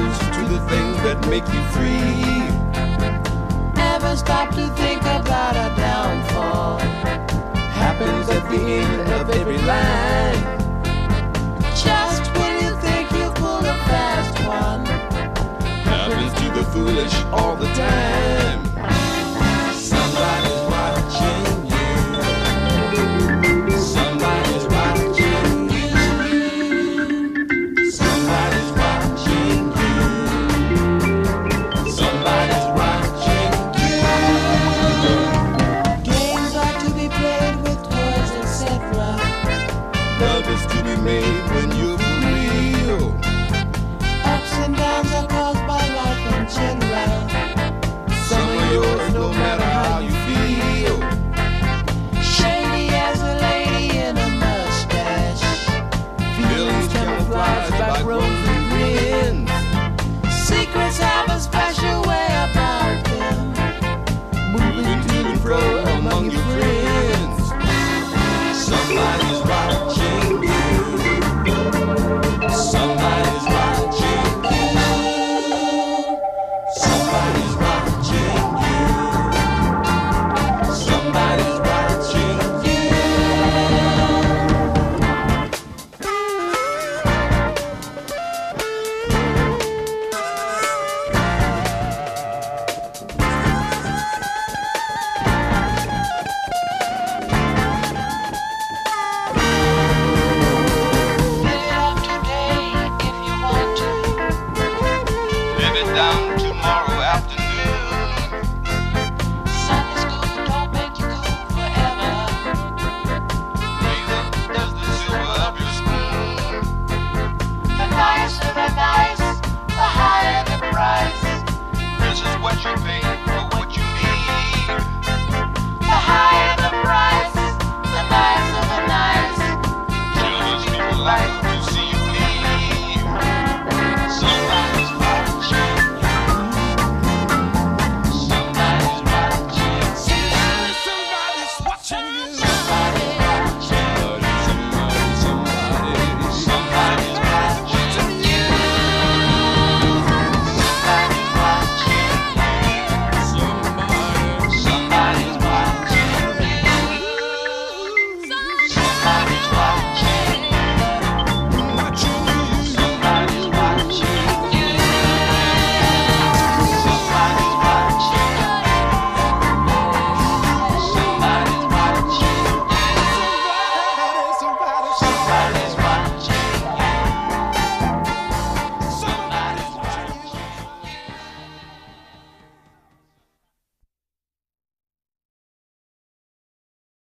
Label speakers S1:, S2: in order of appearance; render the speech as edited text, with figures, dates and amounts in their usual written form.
S1: happens to the things that make you free.
S2: Ever stop to think about a downfall?
S1: Happens at the end of every line.
S2: Just when you think you pulled a fast one,
S1: Happens to the foolish all the time.